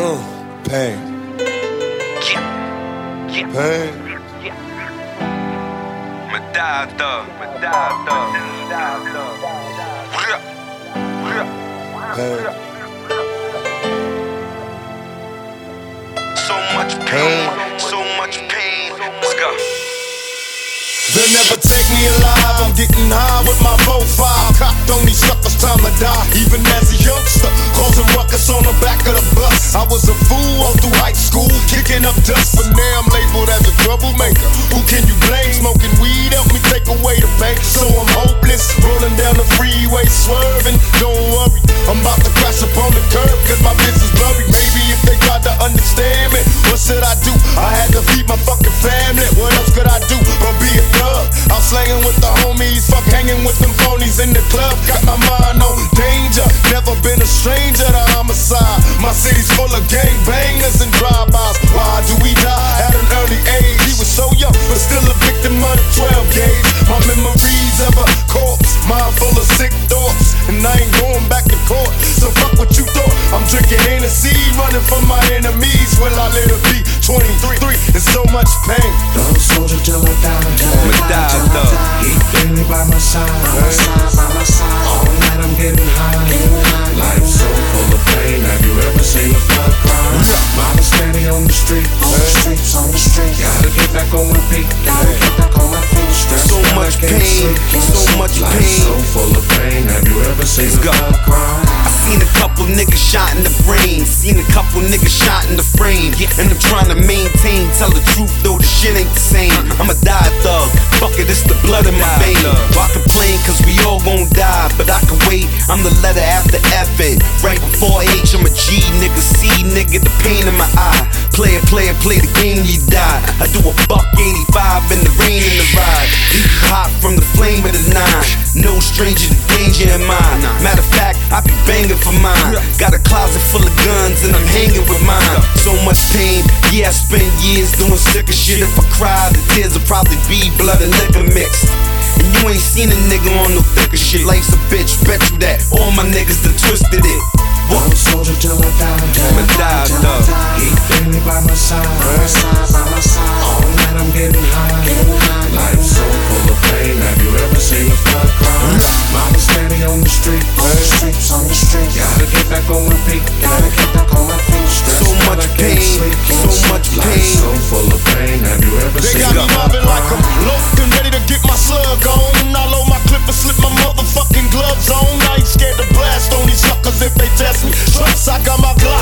Pain. Pain. Medada. Pain. So much pain, so much pain. Let's go. They'll never take me alive, I'm getting high with my 4-5. Cocked on these suckers, time to die. Even as a youngster, causing ruckus on the back of the bus. I was a fool all through high school, kicking up dust. But now I'm labeled as a troublemaker. Who can you blame? Smoking weed help me take away the pain. So I'm hopeless, rolling down the freeway, swerving. Don't worry, I'm about to crash up on the curb, cause my business blurry. Maybe if they tried to understand me, what should I do? I had to feed my fucking family. What else could I do but be a thug? I'm slanging with the homies, fuck hanging with them phonies in the club. Got my mind on danger, never been a stranger to homicide. My city's full of gangbangers and drive-bys. Why do we die at an early age? He was so young, but still a victim of the 12 gauge. My memories of a corpse, mind full of sick thoughts, and I ain't going back to court. So fuck what you thought. I'm drinking Hennessy, running from my enemies. Will I let it be 23 and so much pain? Don't soldier till I die. Keep daily by my side. All night I'm getting high. Life's so full of pain. Have you ever seen a flood cry? Mama standing on the street, on the street. Gotta get back on my feet. So much pain, so much pain. Life's so full of pain. Have you ever seen a flood cry? I seen a couple niggas shot in the brain, seen a couple niggas shot in the frame, and I'm trying to maintain, tell the truth though the shit ain't the same. I'ma die thug, fuck it, it's the blood in my vein. I complain cause we all gon' die, but I can wait, I'm the letter after F it. Right before H, I'm a G, nigga C, nigga, the pain in my eye. Play the game, you die. I do a $1.85 in the rain and the ride. Deep hot from the flame of the 9. No stranger to danger in mine. Matter of fact, I be banging for mine. Got a closet full of guns and I'm hanging with mine. So much pain, yeah, I spent years doing sicker shit. If I cried, the tears would probably be blood and liquor mixed. And you ain't seen a nigga on no thicker shit. Life's a bitch, bet you that all my niggas done twisted it. Don't soldier till I die. Keep daily by my side. All night I'm getting high. Life's so full of pain. Have you ever seen a flood cry? Mama standing on the street, on the street. Gotta get back on my feet. So much pain, so much pain. Life's so full of pain. Have you ever They seen got me mobbing like I'm locked and ready to get my slug on. I load my clip and slip my motherfucking gloves on. I ain't scared to blast on these suckers if they test me. Trust, I got my Glock